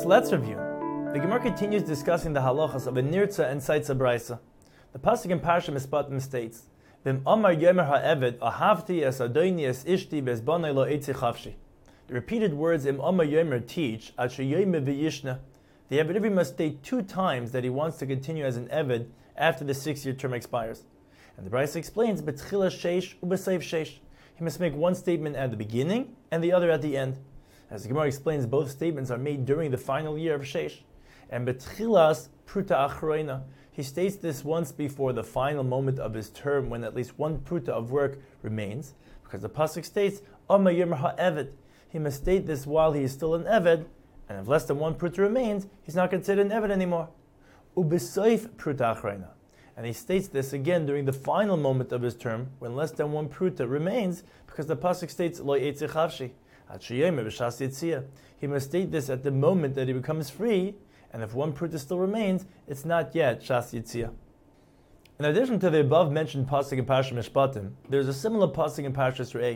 So let's review. The Gemara continues discussing the halachas of a nirtza and saitza brisa. The pasuk in Parsha Mishpatim states, "V'im amar yomer ha'eved ahavti es adoni es ishti bezbanei lo eitzi chavshi." The repeated words im amar yomer teach at sheyomer v'yishna. The Eved Ivri must state 2 times that he wants to continue as an Eved after the 6-year term expires. And the Brisa explains, "B'tchila sheish u'b'seif sheish." He must make one statement at the beginning and the other at the end. As the Gemara explains, both statements are made during the final year of sheish. And b'tchilas pruta achroina. He states this once before the final moment of his term, when at least one pruta of work remains, because the pasuk states, "Amar yomer ha'eved." He must state this while he is still an Eved, and if less than one pruta remains, he's not considered an Eved anymore. U'b'seif pruta achroina. And he states this again during the final moment of his term, when less than one pruta remains, because the pasuk states, "Lo eitzi chavshi." He must state this at the moment that he becomes free, and if one pruta still remains, it's not yet Shas Yitzia. In addition to the above mentioned pasuk in Parsha Mishpatim, there is a similar pasuk in Parsha Re'eh.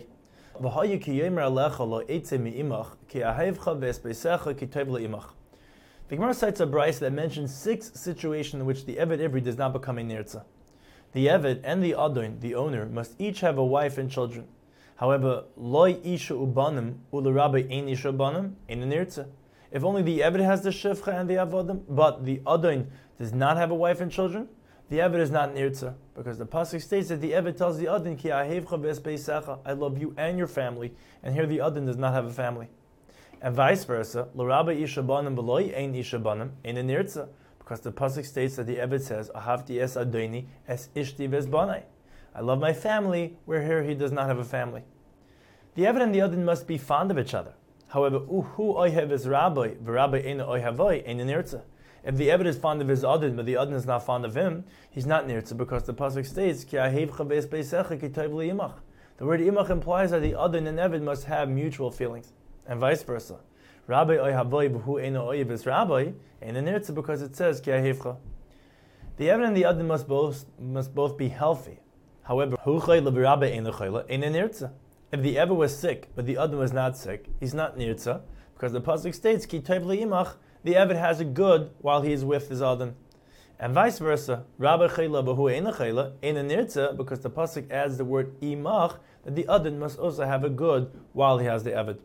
The Gemara cites a brayso that mentions 6 situations in which the Eved Ivri does not become a nirtza. The Eved and the Adon, the owner, must each have a wife and children. However, loy isha ubanim u'lerabbi ein isha ubanim ein a nirtza. If only the Eved has the shifcha and the avodim, but the Adon does not have a wife and children, the Eved is not nirtza, because the pasuk states that the Eved tells the Adon, "Ki ahevcha v'espeisecha," I love you and your family, and here the Adon does not have a family. And vice versa, l'rabbi isha banim v'loy ein isha banim ein a nirtza, because the pasuk states that the Eved says, "Ahavti es adoni es ishti v'esbanai," I love my family, where here he does not have a family. The Eved and the Adon must be fond of each other. However, uhu oyhev is rabbi, v'rabbi ein oyhavoi ein a nirtza. If the Eved is fond of his Adon, but the Adon is not fond of him, he's not nirtza, because the pasuk states, "Ki ahevcha v'espeisecha ki tov li'imach." The word imach implies that the Adon and Eved must have mutual feelings, and vice versa. Rabbi oyhavoi v'hu ein oyhev is rabbi ein a nirtza, because it says ki ahevcha. The Eved and the Adon must both be healthy. However, hu chayla v'rabbi ein chayla ein a nirtza. If the Eved was sick, but the Adon was not sick, he's not nirtza, because the pasuk states, "Ki tov li'imach," the Eved has a good while he is with his Adon. And vice versa, Rabbi chayla v'hu ein chayla ein a nirtza, because the pasuk adds the word imach, that the Adon must also have a good while he has the Eved.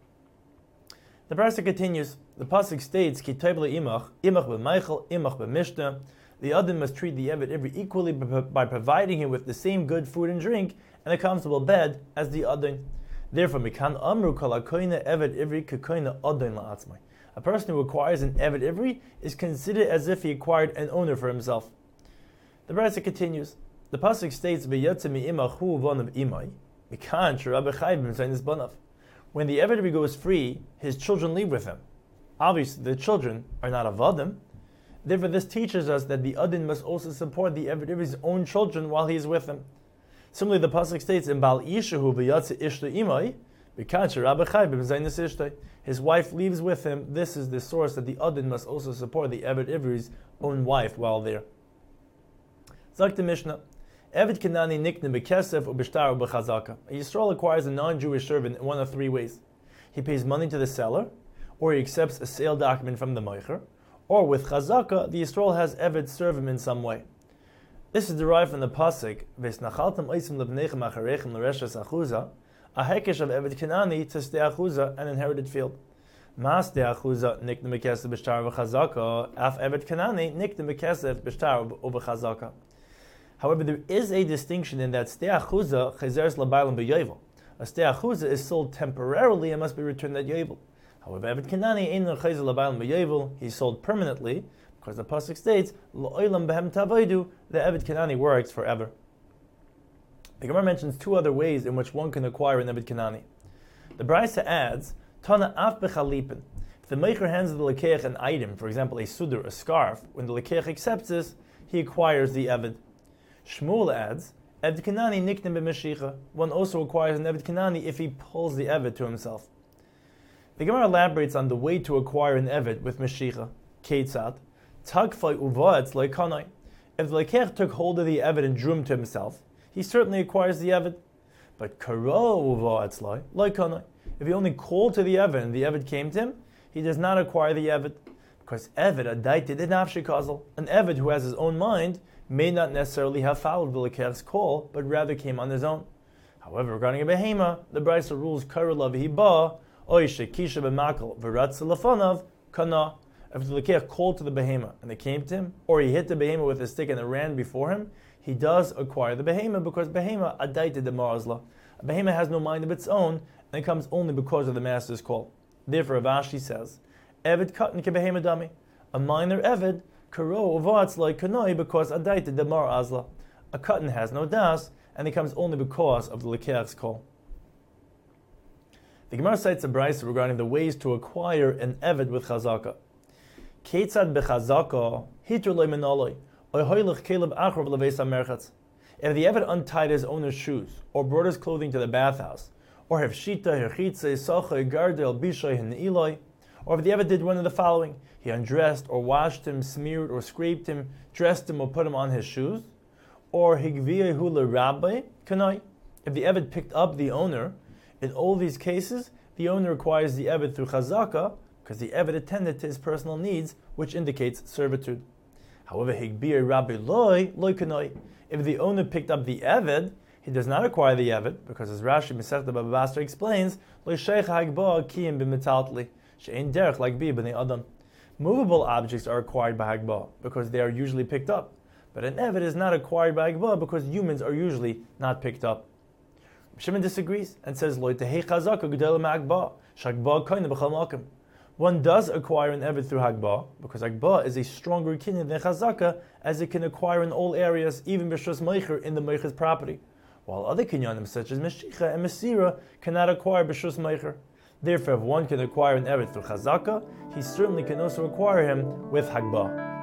The pasuk continues, the pasuk states, "Ki tov li'imach, imach b'meichel, imach b'mishta." The Adon must treat the Eved Ivri equally by providing him with the same good food and drink and a comfortable bed as the Adon. Therefore, mikan amru kol hakoine Eved Ivri kakoine Adon la'atzmai. A person who acquires an Eved Ivri is considered as if he acquired an owner for himself. The brayso continues. The pasuk states, "V'yotze mi'imach hu v'anav imai, mikan sh'rabbi chayv b'mzaynis banav." When the Eved Ivri goes free, his children leave with him. Obviously, the children are not avodim. Therefore, this teaches us that the Adon must also support the Eved Ivri's own children while he is with him. Similarly, the pasuk states in Bal Ishahu v'yatze ishta imai, v'kancher Rabbi Chai b'mzaynis ishtai. His wife leaves with him. This is the source that the Adon must also support the Eved Ivri's own wife while there. Zak the Mishnah, Eved Kanani nikne b'kesef u'b'shtar u'b'chazaka. A Yisrael acquires a non-Jewish servant in one of 3 ways. He pays money to the seller, or he accepts a sale document from the moicher, or with chazaka, the Yisrael has Eved serve him in some way. This is derived from the pasuk, "V'snachaltem oisim lebneichem acharechem l'reshes achuza," a hekesh of Eved Kanani to stay achuza, an inherited field. Mas de achuza nikne b'kesef b'shtar u'b'chazaka, af Eved Kanani nikne b'kesef b'shtar u'b'chazaka. However, there is a distinction in that stei achuza chezeres l'baylam b'yovel. A stei achuza is sold temporarily and must be returned at yovel. However, Eved Kanani ein chezer l'baylam b'yovel, he's sold permanently, because the pasuk states, "L'olam behem tavodu," the Eved Kanani works forever. The Gemara mentions 2 other ways in which one can acquire an Eved Kanani. The brayso adds, "Tana af b'chalipin." If the meicher hands the lekeach an item, for example a suder, a scarf, when the lekeach accepts this, he acquires the Eved. Shmuel adds, "Eved Kanani niknem b'meshicha." One also acquires an Eved Kanani if he pulls the Eved to himself. The Gemara elaborates on the way to acquire an Eved with meshicha. Keitzad, tagfai uvaetz loikanai. If the lekech took hold of the Eved and drew him to himself, he certainly acquires the Eved. But karo uvaetz loikanai. If he only called to the Eved and the Eved came to him, he does not acquire the Eved. Because Eved, adaita de nafshi kazal, an Eved who has his own mind, may not necessarily have followed the Lekech's call, but rather came on his own. However, regarding a behema, the Brisa rules karela v'hiba, oy shekisha b'makal v'ratz lefanav kana. If the Lekech called to the behema and they came to him, or he hit the behema with a stick and it ran before him, he does acquire the behema because behema adaita de marazla. A behema has no mind of its own and it comes only because of the master's call. Therefore, Rav Ashi says, Eved katan ke behema dami, a minor Eved karo uvatz like kanoi because adaita de marazla. A katan has no das and it comes only because of the Lekech's call. The Gemara cites a brisa regarding the ways to acquire an Eved with chazaka. Ketzad bechazaka hitur loy menaloi oy hoylech keleb achrov leveis hamerchatz. If the Eved untied his owner's shoes, or brought his clothing to the bathhouse, or hefshita herchitze sacha gardel bishay neiloi, or if the Eved did one of the following: he undressed, or washed him, smeared, or scraped him, dressed him, or put him on his shoes, or higviyehu lerabbai kanai. If the Eved picked up the owner, in all these cases, the owner acquires the Eved through chazaka, because the Eved attended to his personal needs, which indicates servitude. However, higbir rabbi loy kanoi. If the owner picked up the Eved, he does not acquire the Eved, because as Rashi Masechta Baba Basra explains, loy sheikh hagba kiyim b'metaltli she'ein derech like bi b'nei adam. Movable objects are acquired by hagba because they are usually picked up, but an Eved is not acquired by hagba because humans are usually not picked up. Shimon disagrees and says loy tehei chazaka gedel ma'agba shagba koine b'chal makom. One does acquire an Eved through Hagbah, because Hagbah is a stronger kinyan than Chazaka, as it can acquire in all areas, even B'shus Meicher in the Meicher's property, while other kinyanim such as Meshicha and Mesira cannot acquire B'shus Meicher. Therefore, if one can acquire an Eved through Chazaka, he certainly can also acquire him with Hagbah.